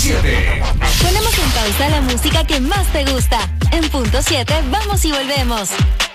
7. Ponemos en pausa la música que más te gusta. En punto 7 vamos y volvemos.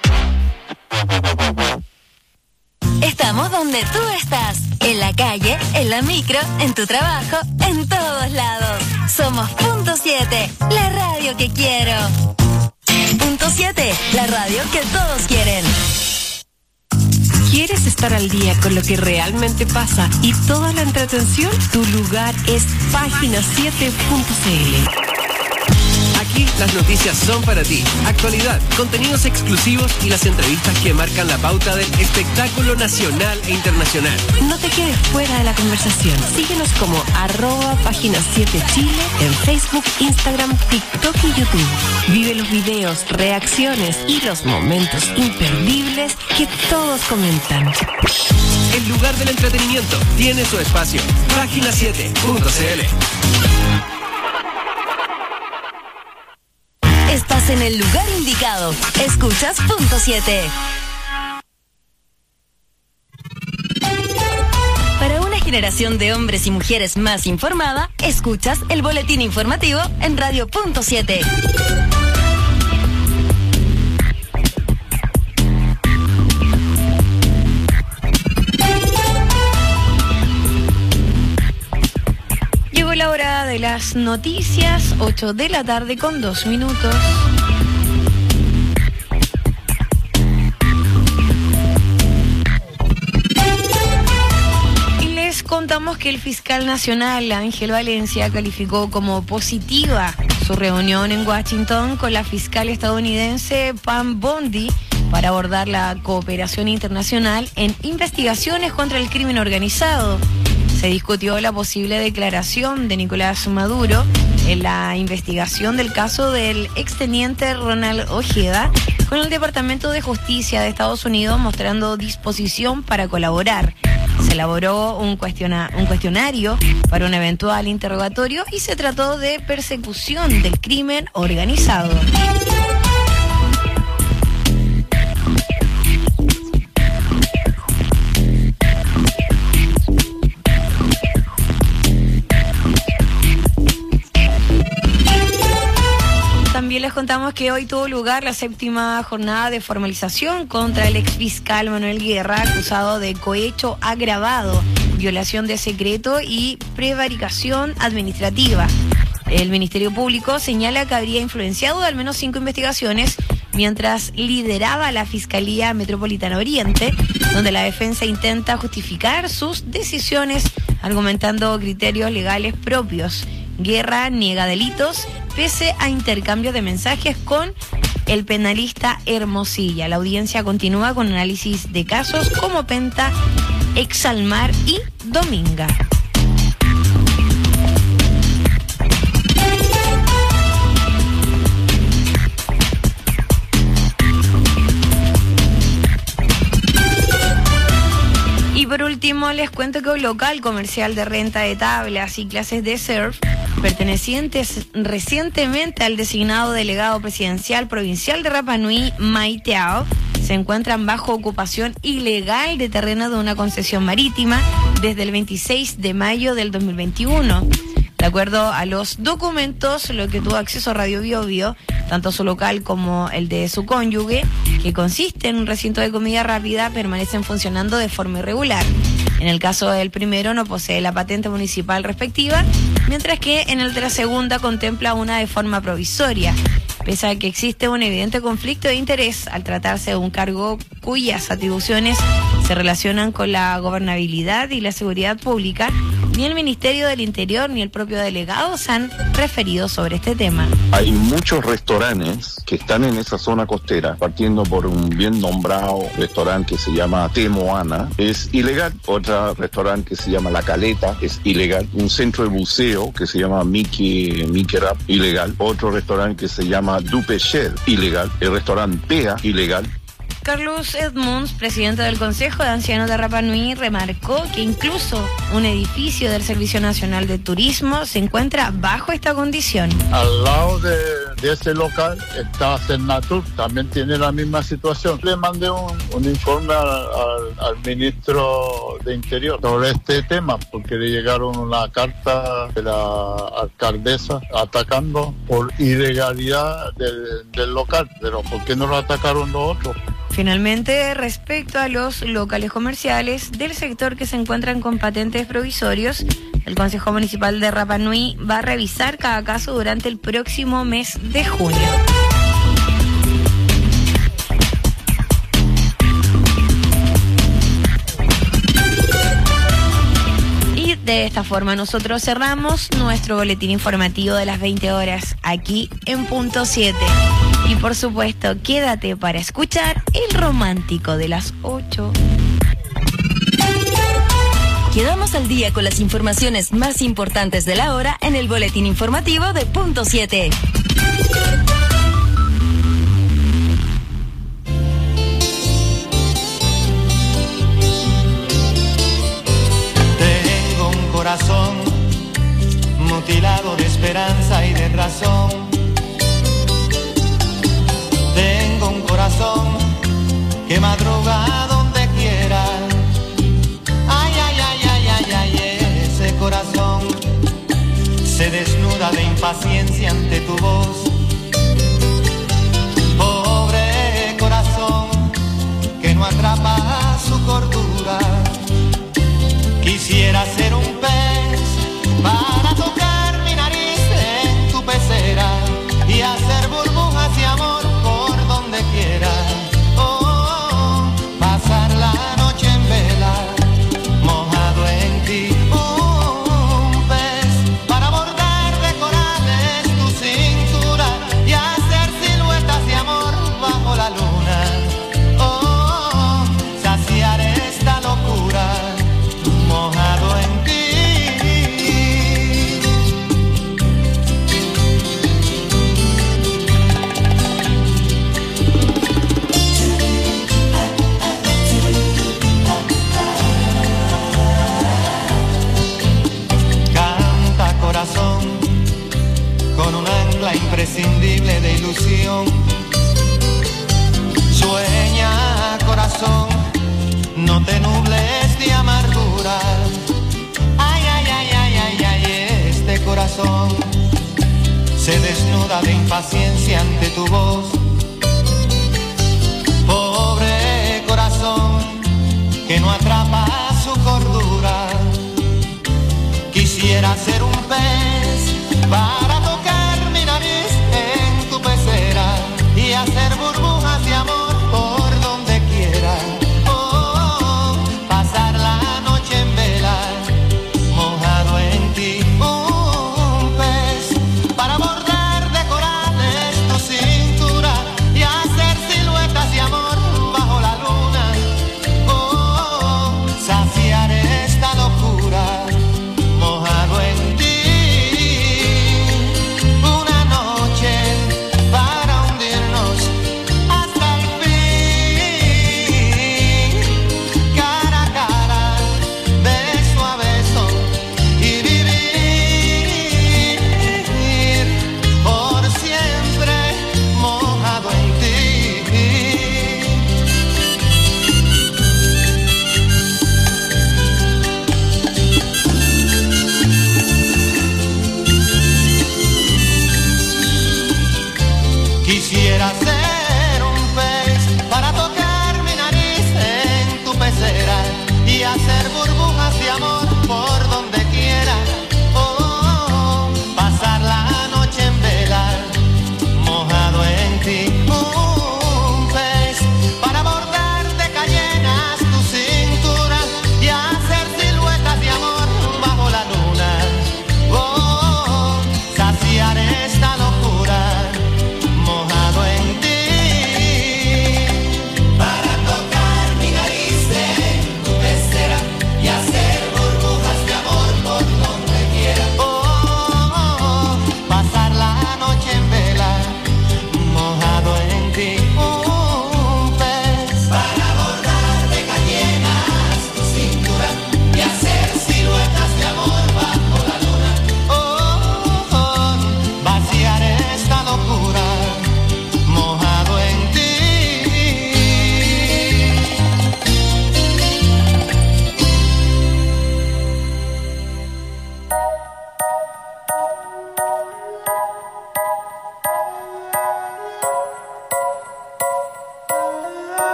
Estamos donde tú estás. En la calle, en la micro, en tu trabajo, en todos lados. Somos punto 7, la radio que quiero. Punto 7, la radio que todos quieren. ¿Quieres estar al día con lo que realmente pasa y toda la entretención? Tu lugar es página7.cl. Aquí las noticias son para ti. Actualidad, contenidos exclusivos y las entrevistas que marcan la pauta del espectáculo nacional e internacional. No te quedes fuera de la conversación. Síguenos como @página7chile en Facebook, Instagram, TikTok y YouTube. Vive los videos, reacciones y los momentos imperdibles que todos comentan. El lugar del entretenimiento tiene su espacio. Página7.cl. Estás en el lugar indicado. Escuchas punto 7. Para una generación de hombres y mujeres más informada, escuchas el boletín informativo en Radio Punto 7. Llegó la hora de las noticias, 8 de la tarde con 2 minutos. Y les contamos que el fiscal nacional Ángel Valencia calificó como positiva su reunión en Washington con la fiscal estadounidense Pam Bondi para abordar la cooperación internacional en investigaciones contra el crimen organizado. Se discutió la posible declaración de Nicolás Maduro en la investigación del caso del exteniente Ronald Ojeda con el Departamento de Justicia de Estados Unidos, mostrando disposición para colaborar. Se elaboró un cuestionario para un eventual interrogatorio y se trató de persecución del crimen organizado. También les contamos que hoy tuvo lugar la 7ª jornada de formalización contra el exfiscal Manuel Guerra, acusado de cohecho agravado, violación de secreto y prevaricación administrativa. El Ministerio Público señala que habría influenciado al menos 5 investigaciones mientras lideraba la Fiscalía Metropolitana Oriente, donde la defensa intenta justificar sus decisiones argumentando criterios legales propios. Guerra niega delitos pese a intercambio de mensajes con el penalista Hermosilla. La audiencia continúa con análisis de casos como Penta, Exalmar y Dominga. Y por último les cuento que un local comercial de renta de tablas y clases de surf pertenecientes recientemente al designado delegado presidencial provincial de Rapa Nui, Maiteao, se encuentran bajo ocupación ilegal de terreno de una concesión marítima desde el 26 de mayo del 2021. De acuerdo a los documentos, lo que tuvo acceso a Radio Bio Bio, tanto su local como el de su cónyuge, que consiste en un recinto de comida rápida, permanecen funcionando de forma irregular. En el caso del primero no posee la patente municipal respectiva, mientras que en el de la segunda contempla una de forma provisoria, pese a que existe un evidente conflicto de interés al tratarse de un cargo cuyas atribuciones se relacionan con la gobernabilidad y la seguridad pública. Ni el Ministerio del Interior ni el propio delegado se han referido sobre este tema. Hay muchos restaurantes que están en esa zona costera, partiendo por un bien nombrado restaurante que se llama Temoana, es ilegal. Otro restaurante que se llama La Caleta es ilegal. Un centro de buceo que se llama Mickey Rap, ilegal. Otro restaurante que se llama Dupecher, ilegal. El restaurante Pea, ilegal. Carlos Edmunds, presidente del Consejo de Ancianos de Rapa Nui, remarcó que incluso un edificio del Servicio Nacional de Turismo se encuentra bajo esta condición. Al lado de ese local está Cernatur, también tiene la misma situación. Le mandé un informe al ministro de Interior sobre este tema, porque le llegaron una carta de la alcaldesa atacando por ilegalidad del local, pero ¿por qué no lo atacaron los otros? Finalmente, respecto a los locales comerciales del sector que se encuentran con patentes provisorios, el Consejo Municipal de Rapa Nui va a revisar cada caso durante el próximo mes de junio. Y de esta forma nosotros cerramos nuestro boletín informativo de las 20 horas aquí en Punto 7. Y por supuesto, quédate para escuchar el romántico de las 8. Quedamos al día con las informaciones más importantes de la hora en el boletín informativo de Punto 7. Tengo un corazón mutilado de esperanza y de razón. Tengo un corazón que madruga donde quiera. Ay, ay, ay, ay, ay, ay, ese corazón se desnuda de impaciencia ante tu voz. Pobre corazón que no atrapa su cordura. Quisiera ser un pez para tocar mi nariz en tu pecera y hacer burbujas de amor por donde quiera. Oh, pasar la noche en vela, mojado en ti. Un pez para bordar de corales tu cintura y hacer siluetas de amor bajo la luna. Oh, saciar esta locura, mojado en ti. Con un ancla imprescindible de ilusión. Sueña, corazón, no te nubles de amargura. Ay, ay, ay, ay, ay, ay, este corazón se desnuda de impaciencia ante tu voz. Pobre corazón que no atrapa su cordura. Quisiera ser un pez para tocar mi nariz en tu pecera y hacer burbujas de amor por donde quiera. Oh, pasar la noche en vela, mojado en ti. Un pez para bordar de corales tu cintura y hacer siluetas de amor bajo la luna. Oh, saciar esta locura, mojado en ti.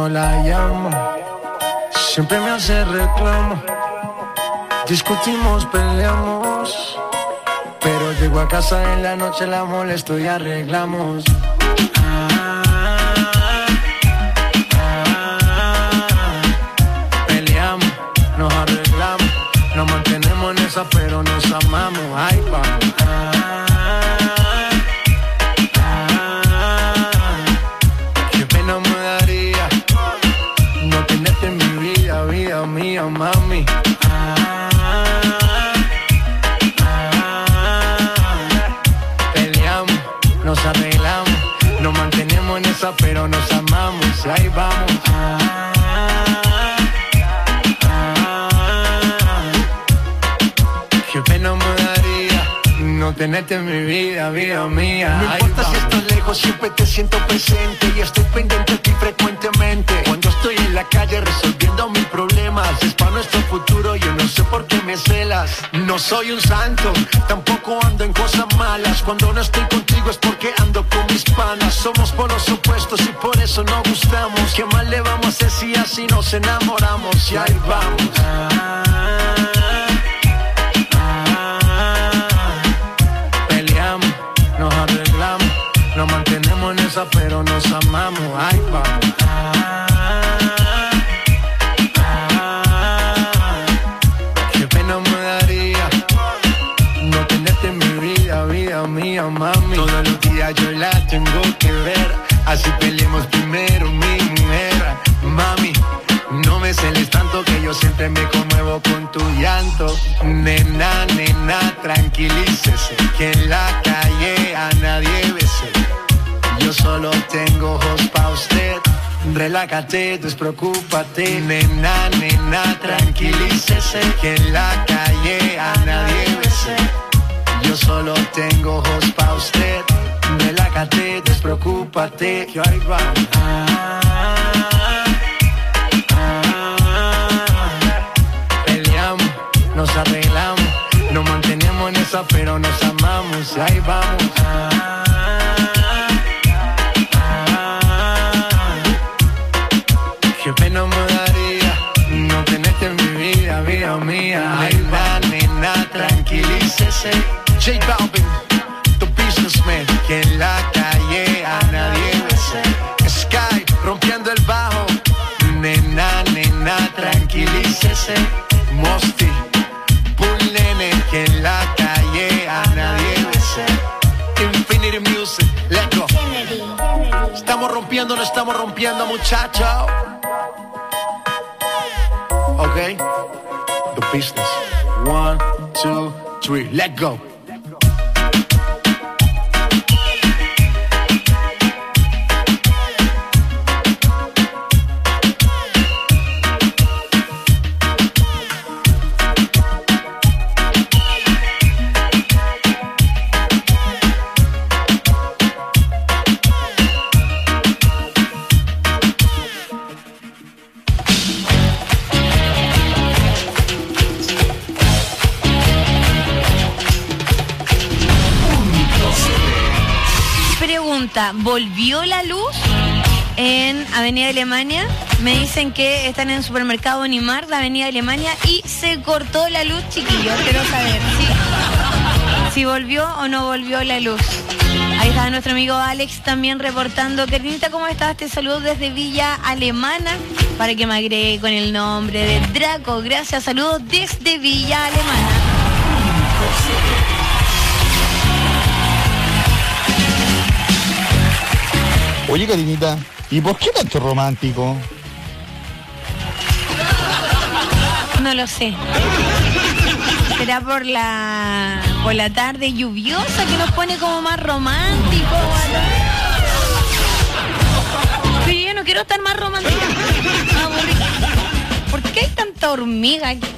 no la llamo. Siempre me hace reclamo. Discutimos, peleamos, pero llego a casa en la noche, la molesto y arreglamos. Peleamos, nos arreglamos, nos mantenemos en esa, pero nos amamos. Ahí vamos. Qué pena me daría no tenerte en mi vida, vida mía, mami. Nos arreglamos, nos mantenemos en esa, pero nos amamos. Ahí vamos. Qué pena me daría no tenerte en mi vida, vida mía. No importa si estás lejos, siempre te siento presente y estoy pendiente de ti frecuentemente. Cuando estoy en la calle resolviendo mis problemas, es para nuestro futuro, yo no sé por qué me celas. No soy un santo, tampoco ando en cosas malas. Cuando no estoy contigo es porque ando con mis panas. Somos polos opuestos y por eso nos gustamos. ¿Qué mal le vamos a hacer si así nos enamoramos? Y ahí vamos. Peleamos, nos arreglamos, nos mantenemos en esa, pero nos amamos. Ahí vamos. Qué pena me daría no tenerte en mi vida, vida mía, mami. Todos los días yo la tengo que ver, así peleemos primero, mi mujer. Mami, no me celes tanto que yo siempre me conmuevo con tu llanto. Nena, nena, tranquilícese, que en la calle a nadie bese. Yo solo tengo ojos pa' usted. Relájate, despreocúpate. Nena, nena, tranquilícese, que en la calle a nadie bese. Yo solo tengo ojos pa' usted. Relájate, despreocúpate, que ahí va. Peleamos, nos arreglamos, nos mantenemos en esa, pero nos amamos. Ahí vamos. Qué pena me daría no tenerte en mi vida, vida mía. Nena, nena, tranquilícese. J Balvin, the businessman, que en la calle a nadie bese. Sky, rompiendo el bajo. Nena, nena, tranquilícese. Mosty, Bull Nene, que en la calle a nadie bese. Infinity Music, let's go. Estamos rompiendo, no estamos rompiendo, muchachos. Okay, the business. 1, 2, 3, let's go. ¿Volvió la luz en Avenida Alemania? Me dicen que están en el supermercado Unimar de Avenida Alemania y se cortó la luz, chiquillos. Quiero saber si volvió o no volvió la luz. Ahí está nuestro amigo Alex también reportando. Karinita, ¿cómo estás? Te saludo desde Villa Alemana para que me agregue con el nombre de Draco. Gracias, saludos desde Villa Alemana. Oye, Karinita, ¿y por qué tanto romántico? No lo sé. ¿Será por la tarde lluviosa que nos pone como más romántico? Pero yo no quiero estar más romántica. ¿Por qué hay tanta hormiga aquí?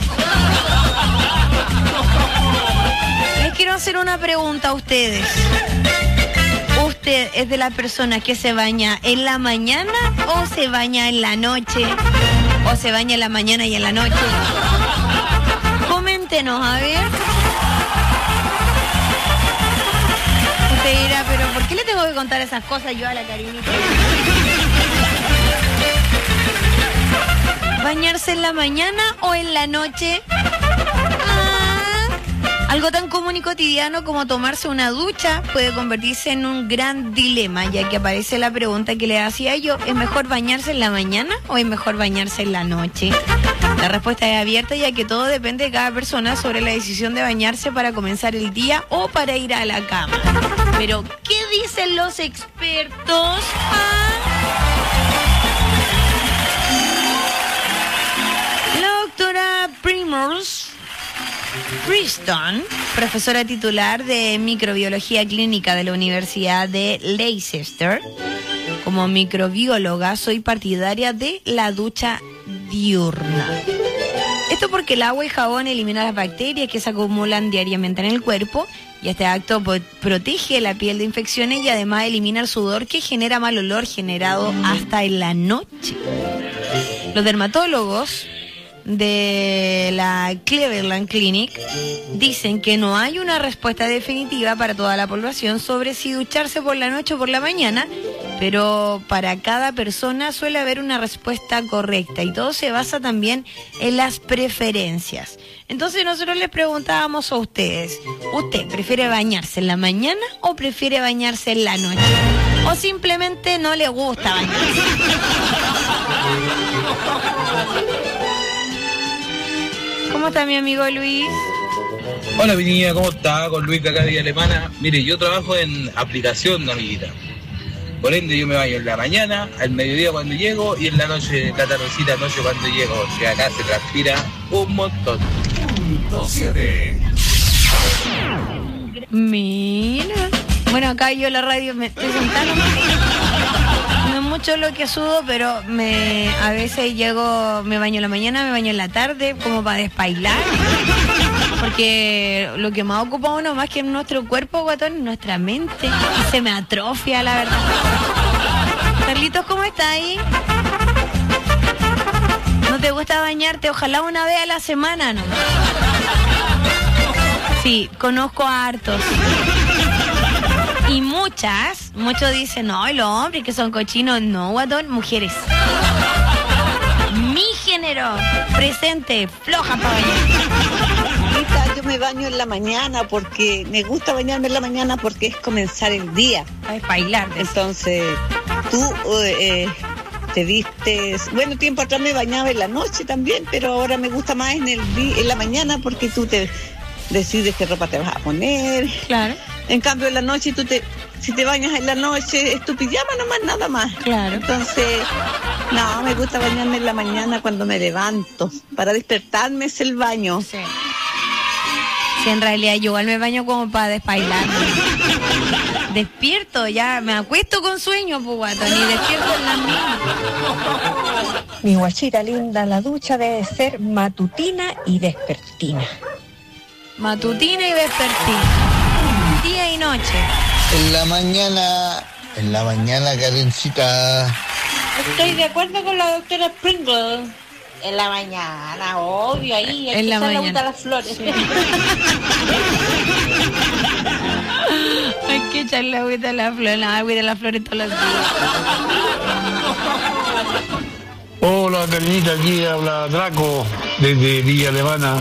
Les quiero hacer una pregunta a ustedes. ¿Usted es de las personas que se baña en la mañana o se baña en la noche? ¿O se baña en la mañana y en la noche? Coméntenos, a ver. Usted dirá, pero ¿por qué le tengo que contar esas cosas yo a la Karinita? ¿Bañarse en la mañana o en la noche? Algo tan común y cotidiano como tomarse una ducha puede convertirse en un gran dilema, ya que aparece la pregunta que le hacía yo: ¿es mejor bañarse en la mañana o es mejor bañarse en la noche? La respuesta es abierta, ya que todo depende de cada persona sobre la decisión de bañarse para comenzar el día o para ir a la cama. Pero, ¿qué dicen los expertos? La doctora Primrose Preston, profesora titular de microbiología clínica de la Universidad de Leicester. Como microbióloga soy partidaria de la ducha diurna. Esto porque el agua y jabón eliminan las bacterias que se acumulan diariamente en el cuerpo, y este acto protege la piel de infecciones y además elimina el sudor que genera mal olor generado hasta en la noche. Los dermatólogos de la Cleveland Clinic dicen que no hay una respuesta definitiva para toda la población sobre si ducharse por la noche o por la mañana, pero para cada persona suele haber una respuesta correcta y todo se basa también en las preferencias. Entonces nosotros les preguntábamos a ustedes: ¿usted prefiere bañarse en la mañana o prefiere bañarse en la noche? ¿O simplemente no le gusta bañarse? ¿Cómo está mi amigo Luis? Hola, mi niña, ¿cómo está? Con Luis de acá de Villa Alemana. Mire, yo trabajo en aplicación, amiguita. Por ende, yo me baño en la mañana, al mediodía cuando llego y en la noche, la tardecita noche cuando llego. Que acá se transpira un montón. Mira. Bueno, acá yo en la radio me estoy sentando. No es mucho lo que sudo, pero a veces me baño en la mañana, me baño en la tarde, como para despailar. Porque lo que más ocupa uno más que nuestro cuerpo, guatón, es nuestra mente. Y se me atrofia, la verdad. Carlitos, ¿cómo está ahí? ¿No te gusta bañarte? Ojalá una vez a la semana, ¿no? Sí, conozco a hartos. Y muchos dicen: no, los hombres que son cochinos. No, guatón, mujeres. Mi género presente, floja para bañar. Yo me baño en la mañana porque me gusta bañarme en la mañana porque es comenzar el día. Es bailar. Entonces, tú te vistes. Bueno, tiempo atrás me bañaba en la noche también, pero ahora me gusta más en la mañana porque tú te decides qué ropa te vas a poner. Claro. En cambio, en la noche si te bañas en la noche, es tu pijama nomás, nada más. Claro. Entonces, no, me gusta bañarme en la mañana cuando me levanto. Para despertarme es el baño. Sí. Sí, en realidad yo igual me baño como para despailarme. Despierto, ya me acuesto con sueño, pues, guatón, y despierto en la misma. Mi guachita linda, la ducha debe ser matutina y vespertina. Matutina y vespertina. Día y noche. En la mañana, Karencita. Estoy de acuerdo con la doctora Pringle. En la mañana, obvio, ahí hay que echar la agüita a las flores. Sí. Hay que echarle agüita a las flores, la agüita a las flores todos los días. Hola, Karenita, aquí habla Draco desde Villa Alemana.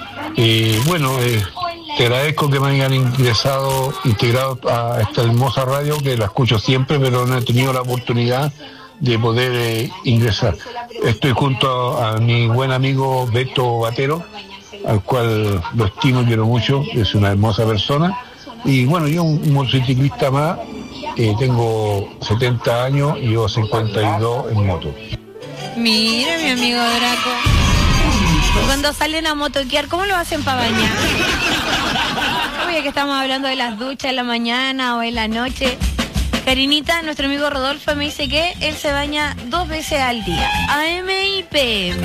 Te agradezco que me hayan integrado a esta hermosa radio, que la escucho siempre, pero no he tenido la oportunidad de poder ingresar. Estoy junto a mi buen amigo Beto Batero, al cual lo estimo y quiero mucho, es una hermosa persona. Y bueno, yo un motociclista más, tengo 70 años y yo 52 en moto. Mira, mi amigo Draco. Cuando salen a motoquear, ¿cómo lo hacen para bañar? Oye, que estamos hablando de las duchas en la mañana o en la noche. Karinita, nuestro amigo Rodolfo me dice que él se baña 2 veces al día, AM y PM.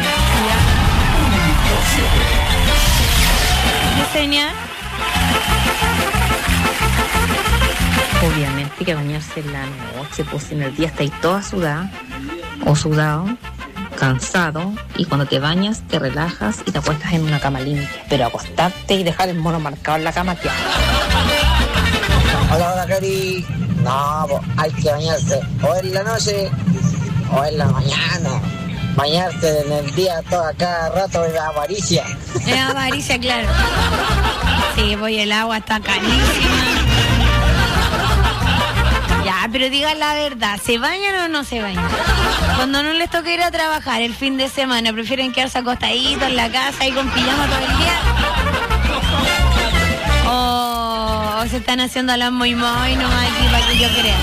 ¿Yesenia? Obviamente que bañarse en la noche, pues en el día estáis toda sudada o sudado, cansado, y cuando te bañas te relajas y te acuestas en una cama limpia, pero acostarte y dejar el mono marcado en la cama, ¿qué? Hola, Cari. No, hay que bañarse o en la noche o en la mañana. bañarse en el día todo cada rato es avaricia. Es avaricia, claro. Sí, pues el agua está carísima. Ya, pero digan la verdad, ¿se bañan o no se bañan? Cuando no les toca ir a trabajar el fin de semana, ¿prefieren quedarse acostaditos en la casa y con pijama todo el día? ¿O se están haciendo las muy nomás aquí para que yo crea?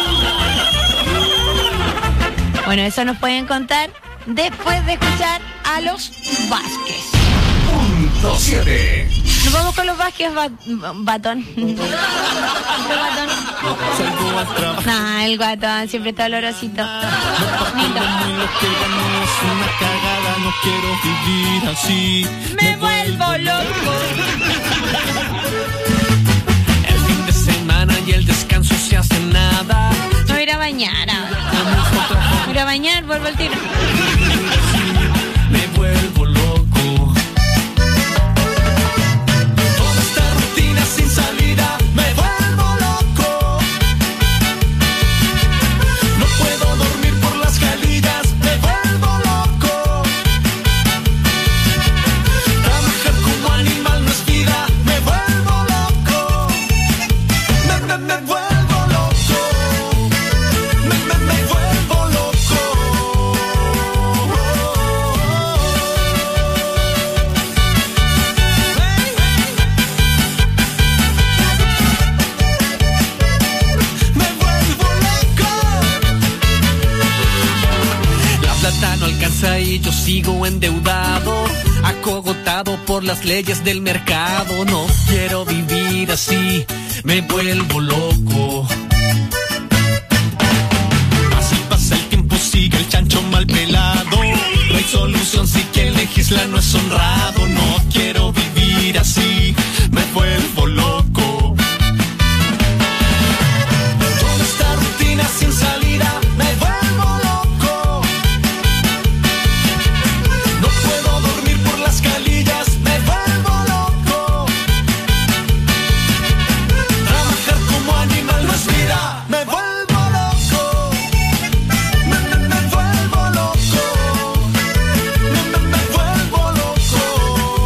Bueno, eso nos pueden contar después de escuchar a los Vázquez. Punto 7. Nos vamos con los Vázquez Batón. ¿El Batón? Nah, el Batón siempre está olorosito. Una cagada, no quiero vivir así. Me vuelvo loco. El fin de semana y el descanso se hace nada. No voy a ir a bañar ahora. Voy a ir a bañar, vuelvo al tiro. Me vuelvo loco. Toda esta rutina sin salida. Me vuelvo loco. No puedo dormir por las jalillas. Me vuelvo loco. Trabajar como animal no es vida. Me vuelvo loco. Me vuelvo loco. Me vuelvo loco. Me vuelvo loco. La plata no alcanza y yo sigo endeudado, acogotado por las leyes del mercado. No quiero vivir así, me vuelvo loco. Así pasa el tiempo, sigue el chancho mal pelado. No hay solución si quien legisla no es honrado. No quiero vivir así, me vuelvo loco. Toda esta rutina sin salida, me vuelvo loco. No puedo dormir por las calillas, me vuelvo loco. Trabajar como animal no es vida, me vuelvo loco. Me vuelvo loco. Me vuelvo loco.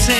dice.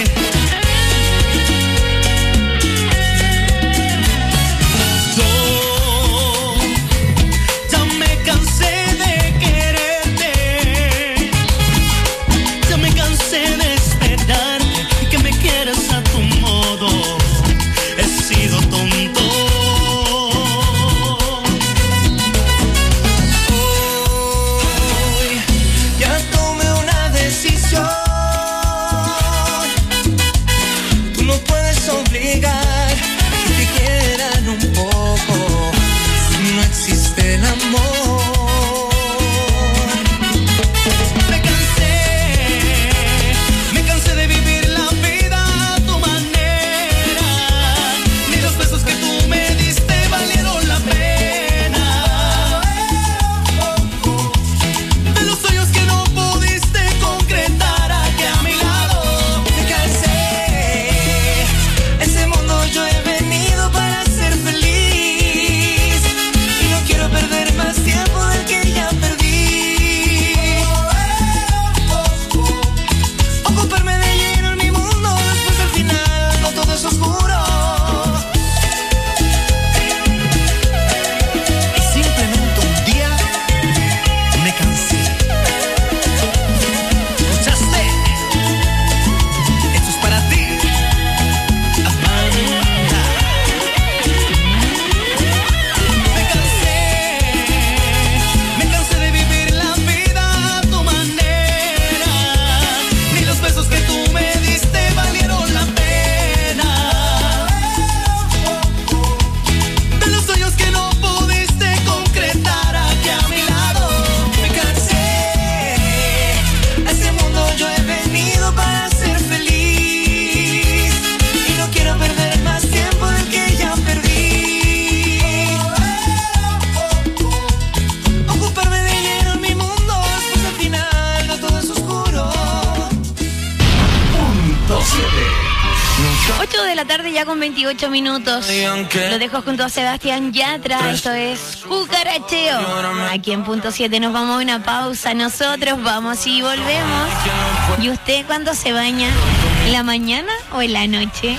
Con 28 minutos. Lo dejo junto a Sebastián Yatra. Esto es Cucaracheo. Aquí en Punto 7 nos vamos a una pausa. Nosotros vamos y volvemos. ¿Y usted cuándo se baña? ¿En la mañana o en la noche?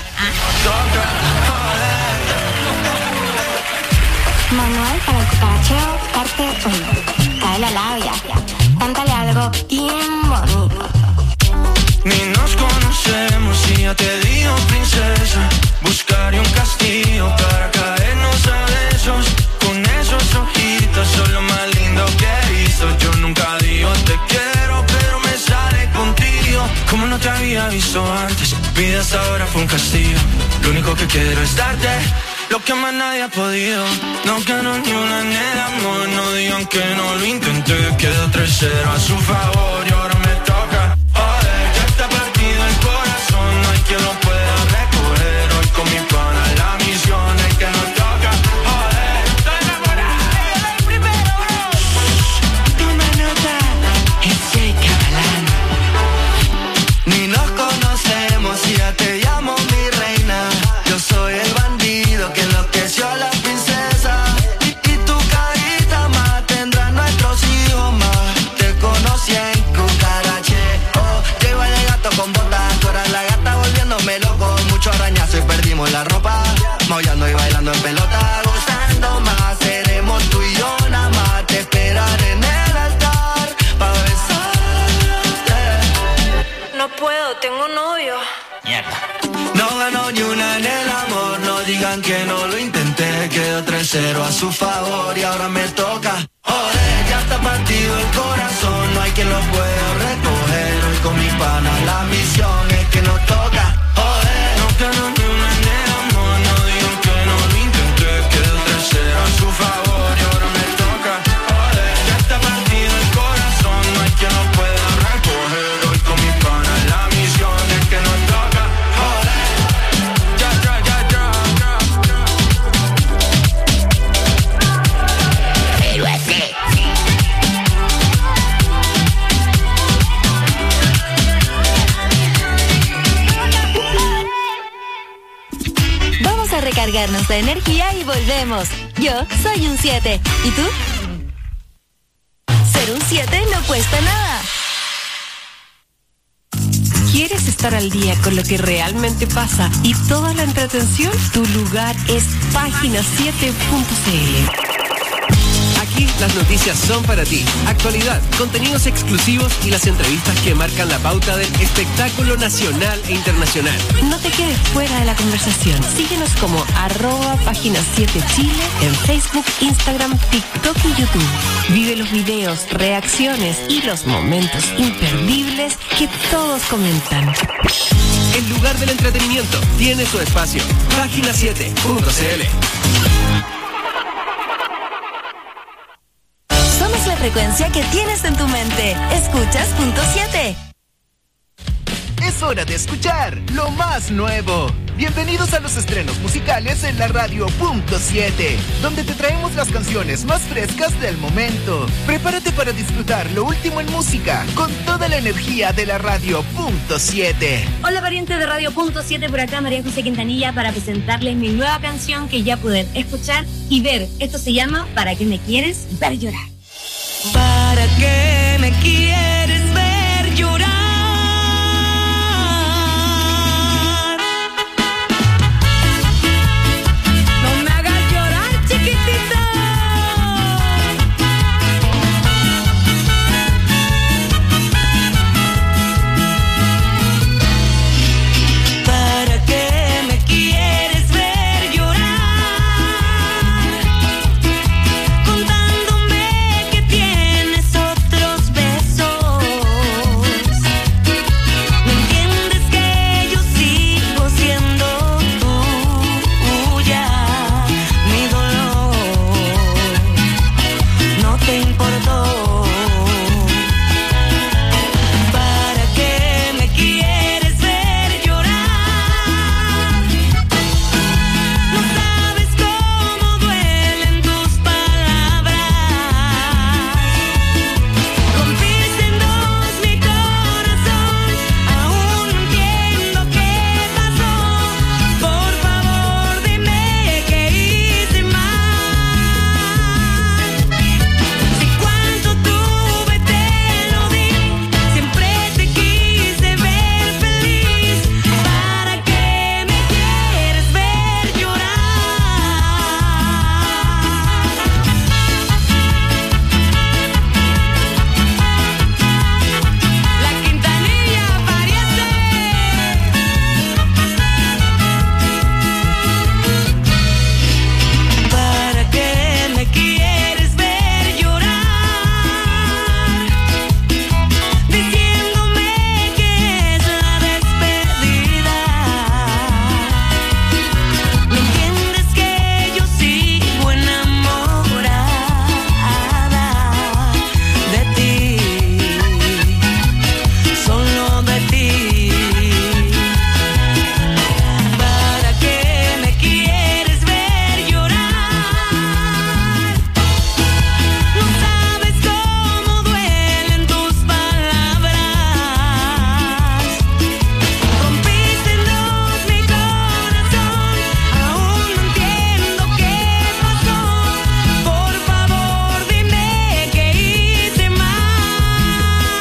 Manual para el cucaracheo, parte 1. Cae la labia. Cántale algo bien bonito. Ni nos conocemos y ya te digo, princesa. Buscaré un castillo para caernos a besos. Con esos ojitos son lo más lindo que he visto. Yo nunca digo te quiero, pero me sale contigo. Como no te había visto antes, mi vida hasta ahora fue un castigo. Lo único que quiero es darte lo que más nadie ha podido. No gano ni una en el amor, no digan que no lo intenté. Quedó 3-0 a su favor y ahora me toca. Joder, ya está partido el corazón, no hay quien lo pueda recoger. Hoy con mi pana la misión es que nos toca. Joder, estoy enamorado del primero. Toma nota, es Jay Cabalán. Ni nos conocemos y ya te llamo mi reina. Yo soy el bandido que enloqueció a la princesa. Y tu carita más tendrá nuestros hijos más. Te conocí en Cucaracheo. Llego el gato con botas, tú eras la gata volviéndome loco. Mucho arañazo y perdimos la ropa. Maullando y bailando en pelota. Gozando más, seremos tú y yo nada más. Te esperaré en el altar pa' besarte. No puedo, tengo novio. No ganó ni una en el amor, no digan que no lo intenté. Quedó 3-0 a su favor y ahora me toca. Joder, ya está partido el corazón, no hay quien lo pueda recoger. Hoy con mi pana la misión es que nos toca. Joder, no ganó ni una en el amor, no digan que no lo intenté. Quedó 3-0 a su favor y ahora me toca. Joder, ya está partido el corazón, no hay quien lo pueda recoger. Hoy con mi pana la misión es que nos toca. Vamos a recargarnos de energía y volvemos. Yo soy un 7. ¿Y tú? Ser un 7 no cuesta nada. ¿Quieres estar al día con lo que realmente pasa y toda la entretención? Tu lugar es página7.cl. Aquí las noticias son para ti. Actualidad, contenidos exclusivos y las entrevistas que marcan la pauta del espectáculo nacional e internacional. No te quedes fuera de la conversación. Síguenos como @página7chile en Facebook, Instagram, TikTok y YouTube. Vive los videos, reacciones y los momentos imperdibles que todos comentan. El lugar del entretenimiento tiene su espacio. Página7.cl. Somos la frecuencia que tienes en tu mente. Escuchas punto 7. Es hora de escuchar lo más nuevo. Bienvenidos a los estrenos musicales en la radio punto 7, donde te traemos las canciones más frescas del momento. Prepárate para disfrutar lo último en música con toda la energía de la radio punto 7. Hola parientes de Radio punto 7, por acá María José Quintanilla para presentarles mi nueva canción que ya pueden escuchar y ver. Esto se llama ¿Para qué me quieres ver llorar? ¿Para qué me quieres ver llorar? No me hagas llorar, chiquitito. ¿Para qué me quieres ver llorar? Contándome que tienes otros besos. ¿No entiendes que yo sigo siendo tuya? Mi dolor no te importó. ¿Para qué me quieres ver llorar? No sabes cómo duelen tus palabras. Rompiste en dos mi corazón. Aún no entiendo qué pasó. Por favor dime qué hice mal. Si cuanto tuve te lo di. Siempre te quise ver feliz. ¿Para qué me quieres ver llorar? La Quintanilla aparece. ¿Para qué me quieres ver llorar? Diciéndome que es la despedida. ¿No entiendes que yo sigo enamorada de ti? Solo de ti. ¿Para qué me quieres ver llorar? No sabes cómo duelen tus palabras. Rompiste en dos mi corazón. Aún no entiendo qué pasó. Por favor dime qué hice mal.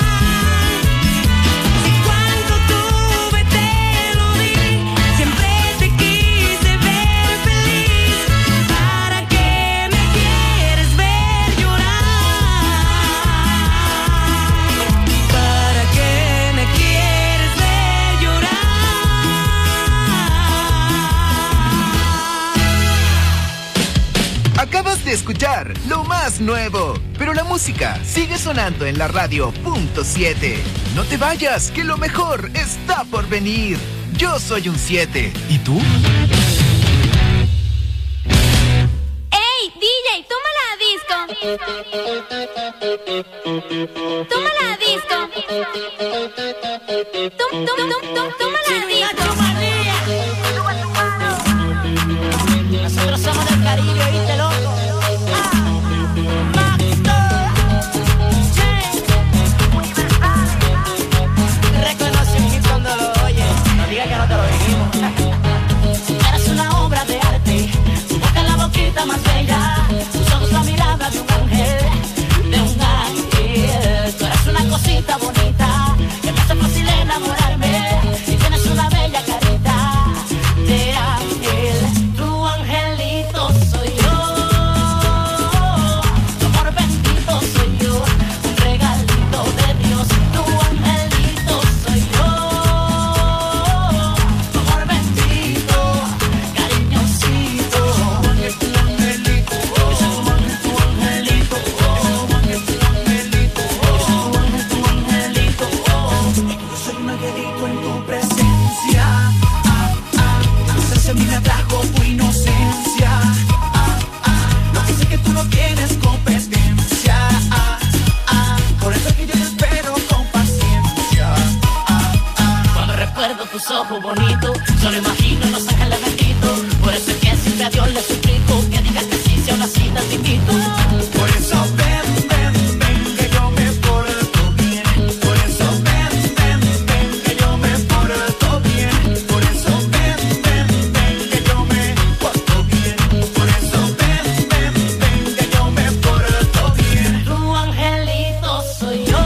Si cuanto tuve te lo di. Siempre te quise ver feliz. ¿Para qué me quieres ver llorar? ¿Para qué me quieres ver llorar? Acabas de escuchar lo más nuevo, pero la música sigue sonando en la radio punto 7. No te vayas, que lo mejor está por venir. Yo soy un 7. ¿Y tú? ¡Ey, DJ! ¡Toma la disco! ¡Toma la disco! ¡Toma la disco! Nosotros somos del Caribe, ¿viste, loco? Reconoce un hit cuando lo oyes. No digas que no te lo dijimos. Eres una obra de arte. Tu boca es la boquita más bella. Tus ojos la mirada de un ángel. De un ángel. Tú eres una cosita bonita que me hace fácil enamorarme. recuerdo tus ojos bonitos, solo imagino nos sacan la bendito. Por eso es que siempre a Dios le suplico que digas que sí, si a una cita te invito. Por eso ven, ven, ven, que yo me porto bien. Por eso ven, ven, ven, que yo me porto bien. Por eso ven, ven, ven, que yo me porto bien. Por eso ven, ven, ven, que yo me porto bien. Tu angelito soy yo.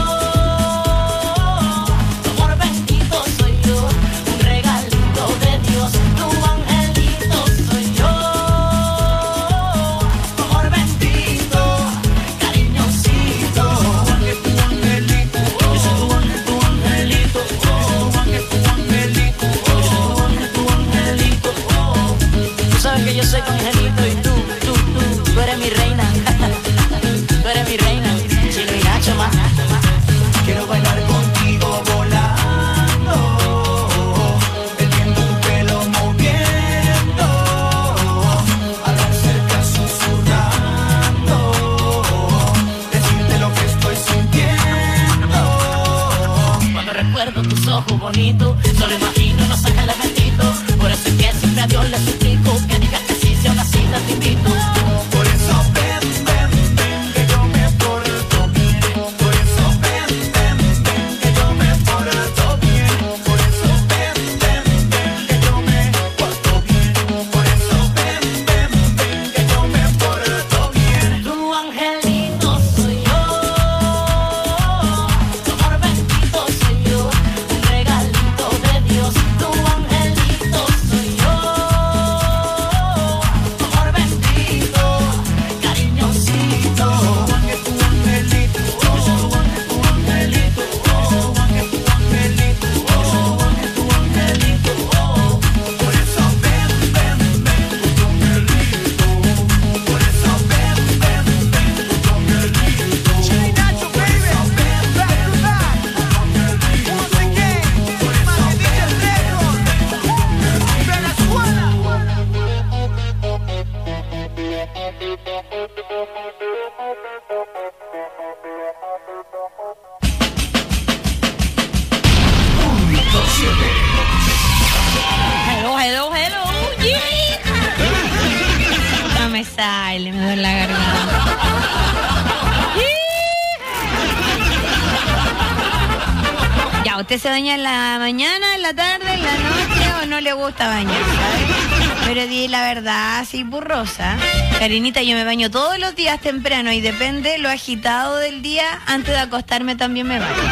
Yo soy tu angelito y tú eres mi reina. Tú eres mi reina. Chilo y Nacho más. Quiero bailar contigo volando, perdiendo tu pelo moviendo, hablar cerca susurrando, decirte lo que estoy sintiendo. Cuando recuerdo tus ojos bonitos, solo imagino nos saca el bendito. Por eso es que siempre a Dios le suplico que digas que sí, si a una cita te invito. Por eso ven, ven, ven, que yo me porto bien. Por eso ven, ven, ven, que yo me porto bien. Por eso ven, ven, ven, que yo me porto bien. Por eso ven, ven, ven, que yo me porto bien. Tu angelito soy yo, tu amor bendito soy yo, un regalito de Dios. Tu angelito soy yo, tu amor bendito, cariñosito. Que tu angelito, tu angelito, que tu angelito, tu angelito. Por eso ven, ven, ven, tu angelito. Por eso ven, ven, ven, tu angelito. Chili Nacho, baby, ven, back to back. Once again, más que dicha récord. Venezuela. Hello, hello, hello. Yeah. No me sale, me duele la garganta. Ya, ¿usted se baña en la mañana, en la tarde, en la noche o no le gusta bañar, ¿sabes? Pero di la verdad, así burrosa. Karinita, yo me baño todos los días temprano y depende lo agitado del día, antes de acostarme también me baño.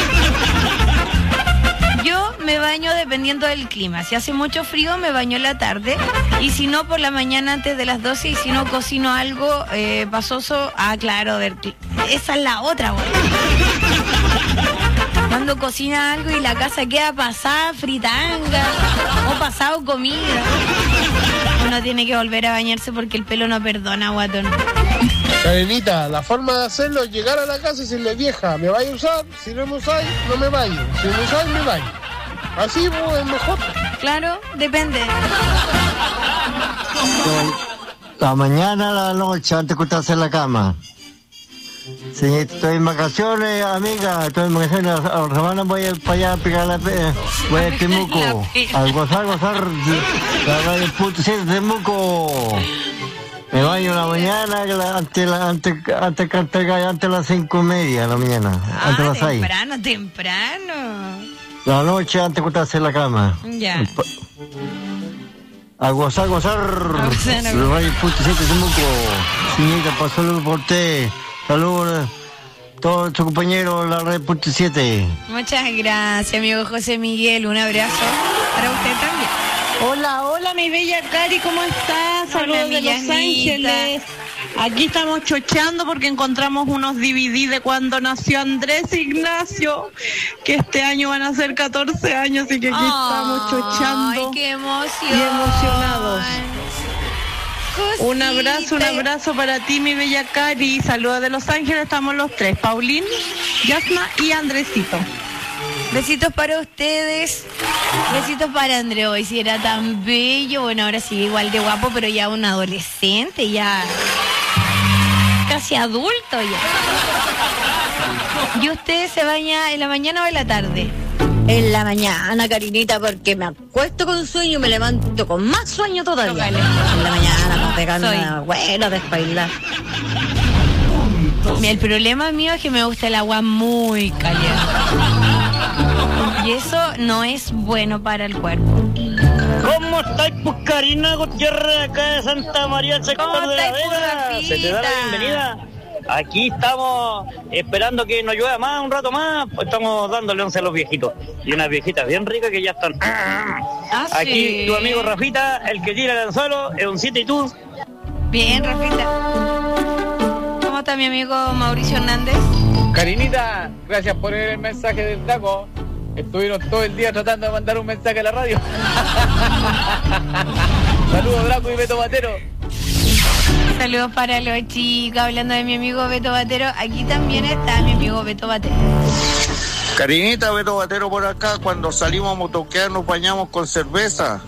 Yo me baño dependiendo del clima. Si hace mucho frío, me baño en la tarde. Y si no, por la mañana antes de las 12. Y si no, cocino algo pasoso. Ah, claro, esa es la otra, güey. Cuando cocina algo y la casa queda pasada, fritanga, o pasado comida, uno tiene que volver a bañarse porque el pelo no perdona, guatón. Karenita, la forma de hacerlo es llegar a la casa y decirle, vieja, ¿me vais a usar? Si no me usáis, no me baño. Si me usáis, me baño. Así pues, es mejor. Claro, depende. La mañana, la noche, antes de acostarse en la cama. Si estoy en vacaciones, amiga, estoy en vacaciones, a la semana voy para allá a pegar voy a Temuco, al gozar, la radio .7 Temuco. Me baño en la mañana, antes de las 5:30 de la mañana, antes de las 6. Temprano. La noche, antes de acostarse en la cama. Ya. A gozar. El radio .7 Temuco. Señorita, pasó por usted. Saludos a todos tus compañeros de la red .7. Muchas gracias, amigo José Miguel. Un abrazo para usted también. Hola, mi bella Cari, ¿cómo estás? Saludos de Los Ángeles. Aquí estamos chocheando porque encontramos unos DVD de cuando nació Andrés Ignacio, que este año van a ser 14 años, así que aquí estamos chocheando. ¡Ay, qué emoción! Y emocionados. Cosita. Un abrazo para ti, mi bella Cari. Saludos de Los Ángeles, estamos los tres, Paulín, Yasna y Andresito. Besitos para ustedes. Besitos para André. Hoy si era tan bello. Bueno, ahora sigue igual de guapo, pero ya un adolescente, ya casi adulto ya. ¿Y usted se baña en la mañana o en la tarde? En la mañana, Karinita, porque me acuesto con sueño y me levanto con más sueño todavía. En la mañana, para pegarme una buena desbailar. El problema mío es que me gusta el agua muy caliente. Y eso no es bueno para el cuerpo. ¿Cómo estáis, pues, Karina Gutiérrez, acá de Santa María del Sector de la Vega? ¿Se te da la bienvenida? Aquí estamos esperando que nos llueva más, un rato más, pues estamos dándole once a los viejitos. Y unas viejitas bien ricas que ya están. Aquí tu amigo Rafita, el que tira el anzuelo, es un 7 y tú. Bien, Rafita. ¿Cómo está mi amigo Mauricio Hernández? Karinita, gracias por el mensaje del Taco. Estuvieron todo el día tratando de mandar un mensaje a la radio. Saludos, Draco y Beto Batero. Saludos para los chicos. Hablando de mi amigo Beto Batero, aquí también está mi amigo Beto Batero. Karinita, Beto Batero por acá. Cuando salimos a motoquear nos bañamos con cerveza.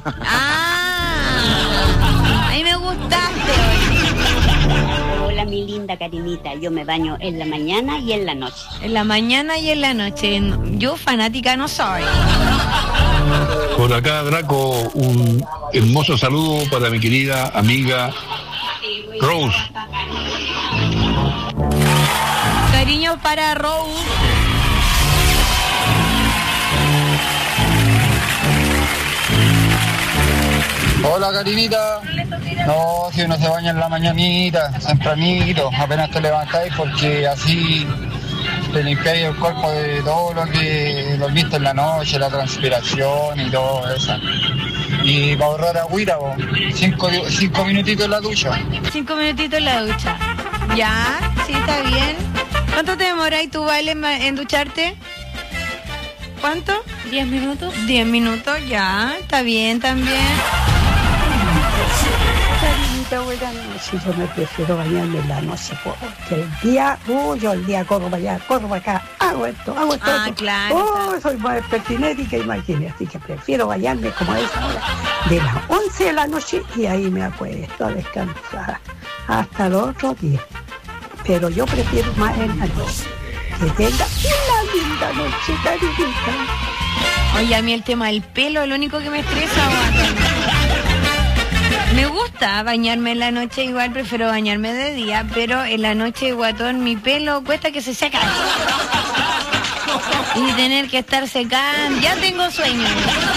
A mí me gustaste hoy. Hola, mi linda Karinita. Yo me baño en la mañana y en la noche. En la mañana y en la noche. Yo fanática no soy. Por acá, Draco, un hermoso saludo para mi querida amiga Rose. Cariño para Rose. Hola, Karinita. No, si uno se baña en la mañanita, tempranito, apenas te levantáis, porque así te limpiáis el cuerpo de todo lo que dormiste en la noche, la transpiración y todo eso. Y para ahorrar agüita, 5 minutitos en la ducha. 5 minutitos en la ducha. Ya, sí, está bien. ¿Cuánto te demoráis tú, Vale, en ducharte? ¿Cuánto? 10 minutos. 10 minutos, ya, está bien también. Karinita, buenas noches. Yo me prefiero bañarme en la noche porque el día, yo el día corro para allá, corro para acá, hago esto. Claro. Soy más pertinética y máquina, así que prefiero bañarme como a esa hora de las 11 de la noche y ahí me acuesto a descansar hasta el otro día. Pero yo prefiero más en la noche. Que tenga una linda noche, Karinita. Oye, a mí el tema del pelo es lo único que me estresa. Me gusta bañarme en la noche, igual prefiero bañarme de día, pero en la noche, guatón, mi pelo cuesta que se seca. Y tener que estar secando, ya tengo sueño.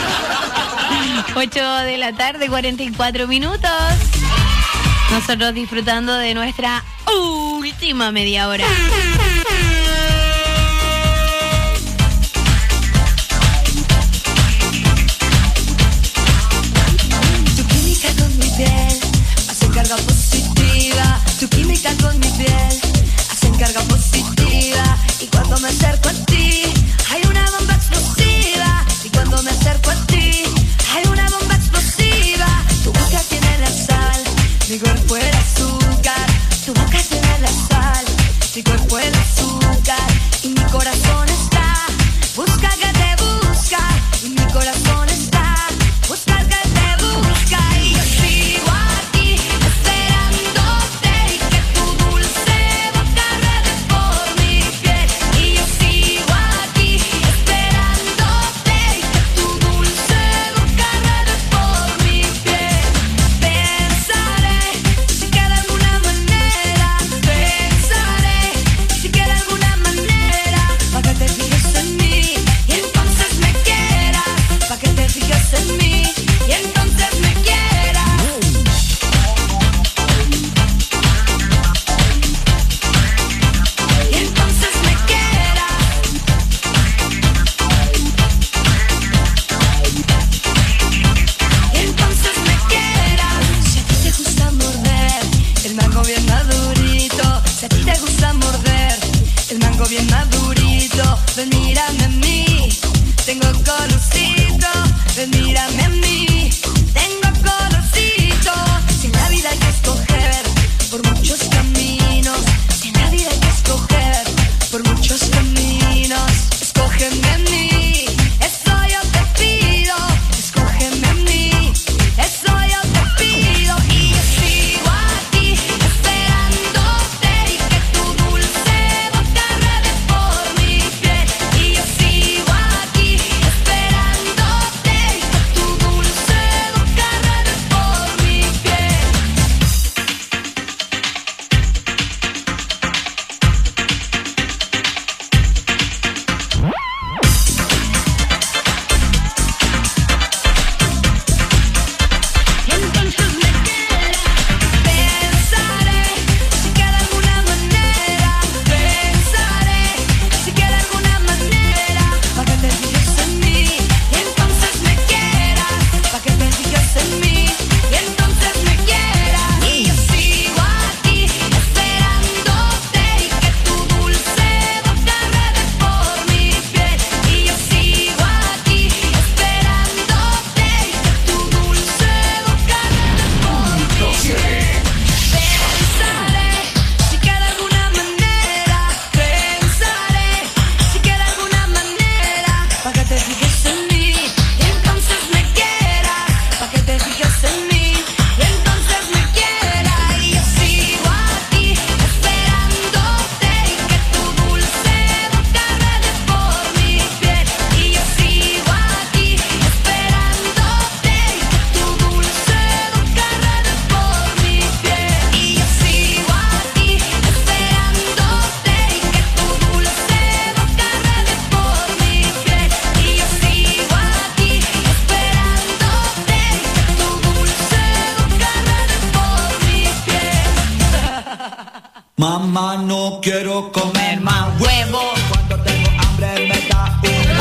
8 de la tarde, 44 minutos. Nosotros disfrutando de nuestra última media hora. Hacen carga positiva, tu química con mi piel hacen carga positiva. Y cuando me acerco a ti, hay una bomba explosiva. Y cuando me acerco a ti, hay una bomba explosiva. Tu boca tiene la sal, mi cuerpo el azúcar. Tu boca tiene la sal, mi cuerpo el azúcar. Y mi corazón está, busca que te busca. Y mi corazón está, busca que te busca. Y yo sigo aquí esperándote y que tu dulce boca ruede por mi piel. Y yo sigo aquí esperándote y que tu dulce boca ruede por mi piel. Pensaré si queda alguna manera, pensaré si queda alguna manera para que te fijes en mí y entonces me quieras, para que te fijes en mí y entonces me quieras. Y entonces me quieras. Y entonces me quieras. Si a ti te gusta morder el mango bien madurito, si a ti te gusta morder el mango bien madurito, ven mírame a mí, tengo colorcito, ven mírame Mamá, no quiero comer más huevo. Cuando tengo hambre me da un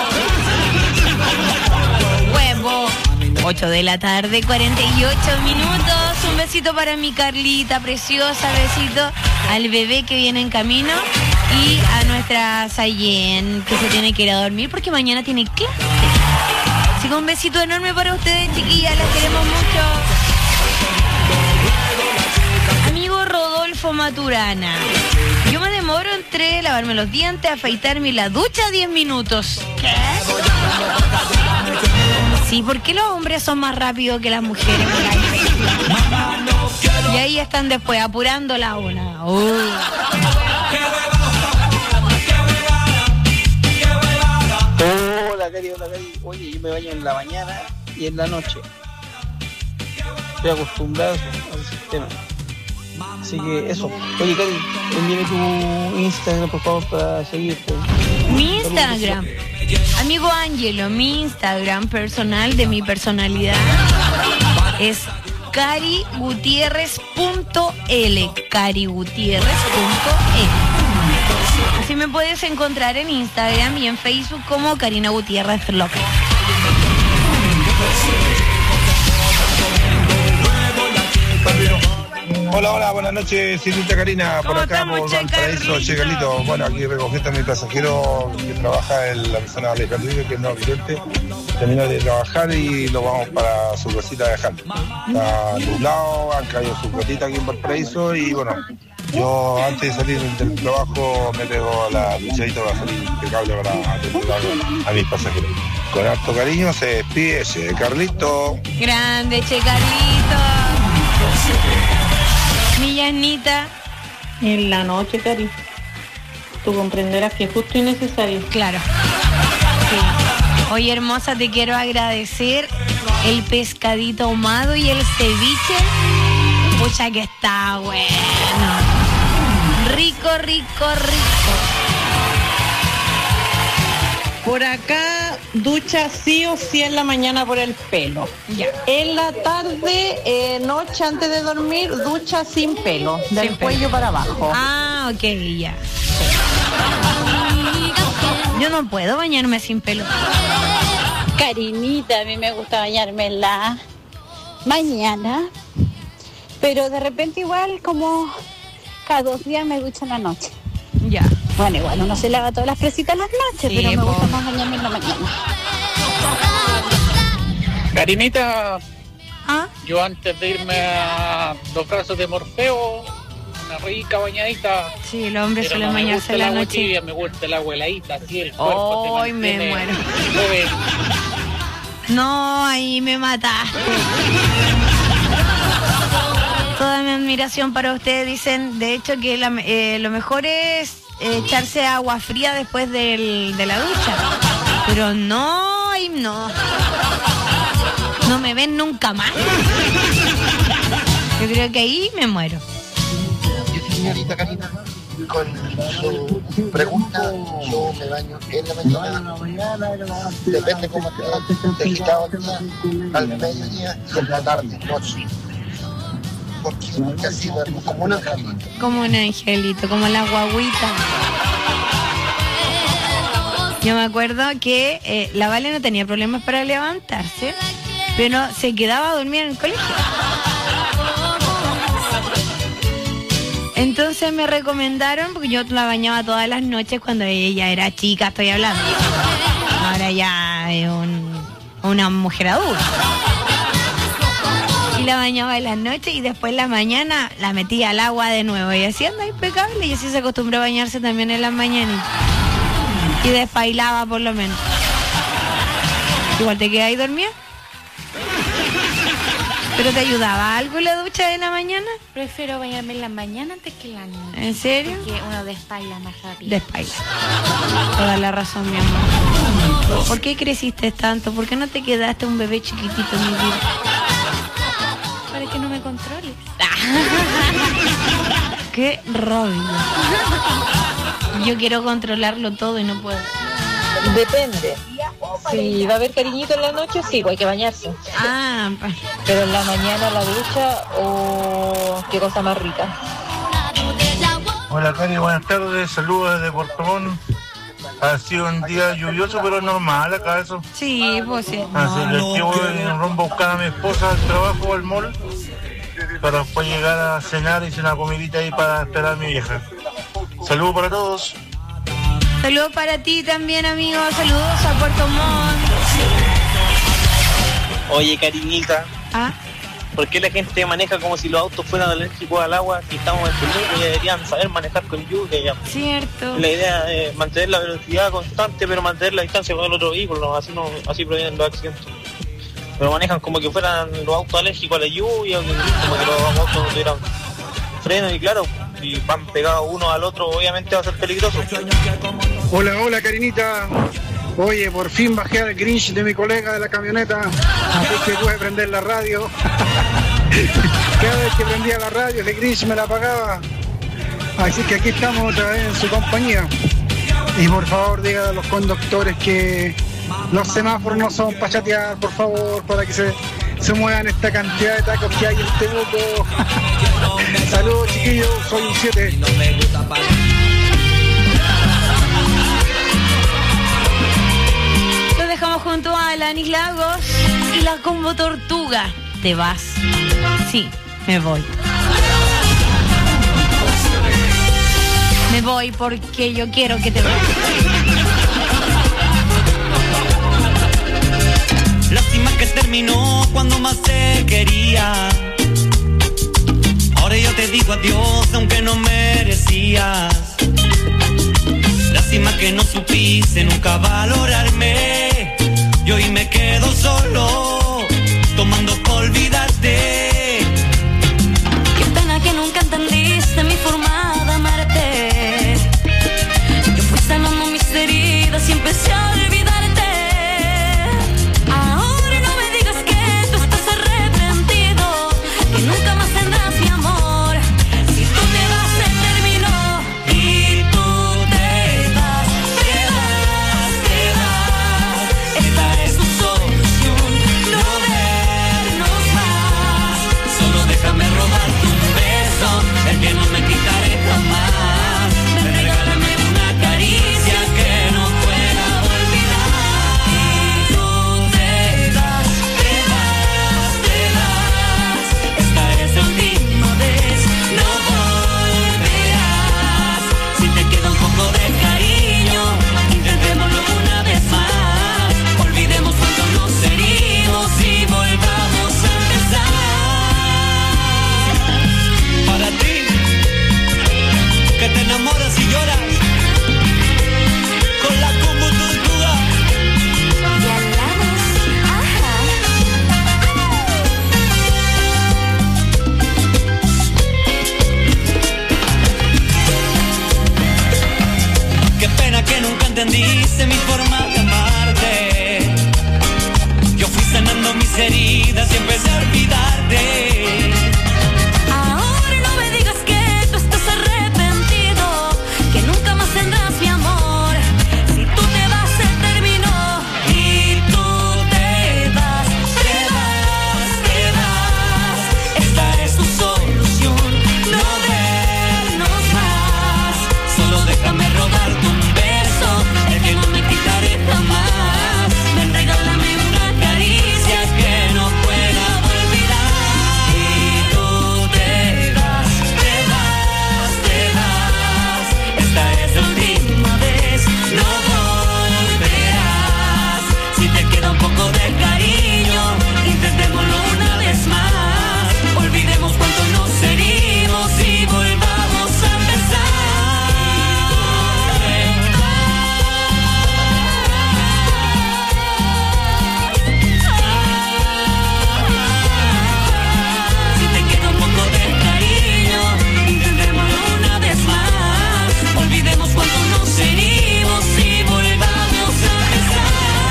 Huevo. 8 de la tarde, 48 minutos. Un besito para mi Carlita preciosa. Besito al bebé que viene en camino. Y a nuestra Sayen, que se tiene que ir a dormir porque mañana tiene clase. Así que un besito enorme para ustedes, chiquillas. Las queremos mucho. Amigo Rodolfo Maturana, yo me demoro entre lavarme los dientes, afeitarme y la ducha 10 minutos. ¿Qué? Sí, ¿por qué los hombres son más rápidos que las mujeres? Y ahí están después apurando la una. Hola, Cari. Oye, yo me baño en la mañana y en la noche. Estoy acostumbrado a ese sistema. Así que eso. Oye, Cari, envíame tu Instagram, por favor, para seguirte. Mi Instagram, amigo Ángelo, mi Instagram personal de mi personalidad es carigutierrez.l. carigutierrez.l. Así me puedes encontrar en Instagram y en Facebook como Karina Gutiérrez López. Hola, buenas noches, señorita Karina, por acá por Valparaíso, Che Carlito. Bueno, aquí recogiendo a mi pasajero que trabaja en la persona Alejandro, que es no vidente. Terminó de trabajar y lo vamos para su casita a dejar. Está nublado, han caído su gotita aquí en Valparaíso y bueno, yo antes de salir del trabajo me pego la luchadita para salir impecable para atender a mis pasajeros. Con harto cariño se despide Che Carlito. Grande, Che Carlito. Mi Yanita. En la noche, Cari. Tú comprenderás que es justo y necesario. Claro. Sí. Oye, hermosa, te quiero agradecer el pescadito ahumado y el ceviche. Pucha que está bueno. Rico. Por acá, ducha sí o sí en la mañana por el pelo. Ya. En la tarde, noche antes de dormir, ducha sin pelo, del Sin cuello pelo. para abajo. Ah, ok, ya. Yo no puedo bañarme sin pelo. Karinita, a mí me gusta bañarme en la mañana, pero de repente igual como cada 2 días me ducho en la noche. Ya. Bueno, igual uno se lava todas las presitas en las noches, Sí, pero me gusta po. más bañarme en la mañana. Karinita, ¿Ah? yo antes de irme a los brazos de Morfeo, una rica bañadita. Sí, el hombre Pero suele no me bañarse gusta en el la agua noche. tibia, me gusta el agua heladita, así el cuerpo Ay, se me mantiene muero. joven. No, ahí me mataste. Toda mi admiración para ustedes. Dicen, de hecho, que lo mejor es echarse agua fría después de la ducha. Pero no, ay, no. No me ven nunca más. Yo creo que ahí me muero. Señorita Karina, con su pregunta, yo me baño en la mañana, depende cómo te quitado el día, al mediodía y en la tarde, noche. Porque así duermo como un angelito. Como un angelito, como la guaguita. Yo me acuerdo que la Vale no tenía problemas para levantarse, pero se quedaba a dormir en el colegio. Entonces me recomendaron, porque yo la bañaba todas las noches cuando ella era chica, estoy hablando. Ahora ya es una mujer adulta. Y la bañaba en las noches y después en la mañana la metía al agua de nuevo. Y así anda impecable. Y así se acostumbró a bañarse también en las mañanitas. Y despailaba por lo menos. Igual te quedas ahí dormida. ¿Pero te ayudaba algo la ducha de la mañana? Prefiero bañarme en la mañana antes que en la noche. ¿En serio? Porque uno despaila más rápido. Despaila. Toda la razón, mi amor. ¿Por qué creciste tanto? ¿Por qué no te quedaste un bebé chiquitito, mi vida? Para que no me controles. Qué rollo. Yo quiero controlarlo todo y no puedo. Depende. Si va a haber cariñito en la noche, sí, pues hay que bañarse. Ah, pero en la mañana la ducha, qué cosa más rica. Hola Cari, buenas tardes, saludos desde Puerto Montt. Ha sido un día lluvioso, pero normal acá eso. Sí, pues sí. Así que aquí voy en rumbo a buscar a mi esposa al trabajo, al mall, para después llegar a cenar y hacer una comidita ahí para esperar a mi vieja. Saludos para todos. Saludos para ti también, amigo. Saludos a Puerto Montt. Oye, cariñita. ¿Ah? ¿Por qué la gente maneja como si los autos fueran alérgicos al agua? Si estamos en Temuco, ya deberían saber manejar con lluvia. Ya. Cierto. La idea es mantener la velocidad constante, pero mantener la distancia con el otro vehículo. Así provienen los accidentes. Pero manejan como que fueran los autos alérgicos a la lluvia, como que los autos no tuvieran freno, y claro, si van pegados uno al otro, obviamente va a ser peligroso. Hola, Karinita. Oye, por fin bajé al Grinch de mi colega de la camioneta, así que pude prender la radio. Cada vez que prendía la radio, el Grinch me la apagaba. Así que aquí estamos otra vez en su compañía. Y por favor, diga a los conductores que los semáforos no son para chatear, por favor, para que se muevan esta cantidad de tacos que hay en Temuco. Saludos, chiquillos, soy un 7. Lo dejamos junto a Alanis Lagos y la Combo Tortuga. Te vas. Sí, me voy. Me voy porque yo quiero que te vayas. Lástima que terminó cuando más te quería. Ahora yo te digo adiós aunque no merecías. Lástima que no supiste nunca valorarme. Y hoy me quedo solo, tomando por olvidarte. Qué pena que nunca entendiste mi forma de amarte. Yo fui sanando mis heridas y empecé a olvidarte. Ahora no me digas que tú estás arrepentido, que nunca más tendrás mi amor. Si tú te vas se terminó y tú te vas, te vas, te vas. Esta es tu solución, no vernos más. Solo déjame robarte un beso, el que no me quitaré jamás. Ven, regálame una caricia que no pueda olvidar. Y tú te vas, te vas, te vas. Esta es la última vez, no volverás. Si te queda un poco de cariño, intentémoslo una vez más. Olvidemos cuando nos herimos y volvamos a empezar. Para ti, que te enamoras y lloras, con la Combo Tortuga. Y hablamos, ajá. Qué pena que nunca entendiste mi forma de amarte. Yo fui sanando mis heridas y empecé a olvidarte. Ahora no me digas que tú estás arrepentido, que nunca más tendrás mi amor. Si tú te vas se terminó y tú te vas, te vas, te vas. Esta es tu solución, no vernos más. Solo déjame robarte un beso, el que no me quitaré jamás. Ven, regálame una caricia que no pueda olvidar. Y tú te vas, te vas, te vas. Esta es la última vez, no volverás. Si te queda un poco de cariño, intentémoslo una vez más. Olvidemos cuánto nos herimos y volvamos a empezar. Si te queda un poco de cariño, intentémoslo una vez más. Olvidemos cuánto nos herimos y volvamos a empezar.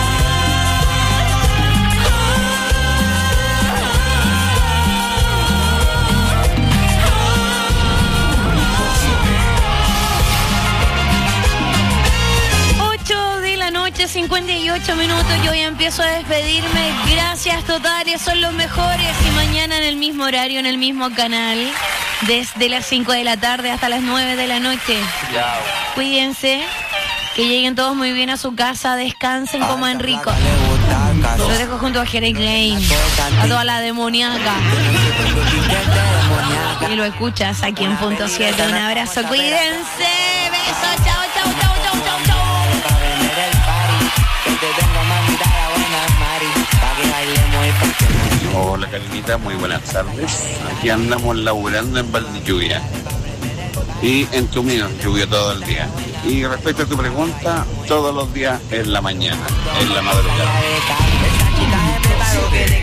De la noche, 58 minutos. Yo ya empiezo a despedirme. Gracias totales, son los mejores. Y mañana en el mismo horario, en el mismo canal. desde las 5 de la tarde hasta las 9 de la noche. Cuídense, que lleguen todos muy bien a su casa, descansen, coman rico. Los dejo junto a Jerry Klein, a toda la demoníaca. Y lo escuchas aquí en Punto 7. Un abrazo, cuídense, besos, chao, chao, chao, chao, chao, chao. Hola Karinita, muy buenas tardes. Aquí andamos laburando en Valdelluvia y entumido, lluvia todo el día. Y respecto a tu pregunta, todos los días en la mañana, en la madrugada.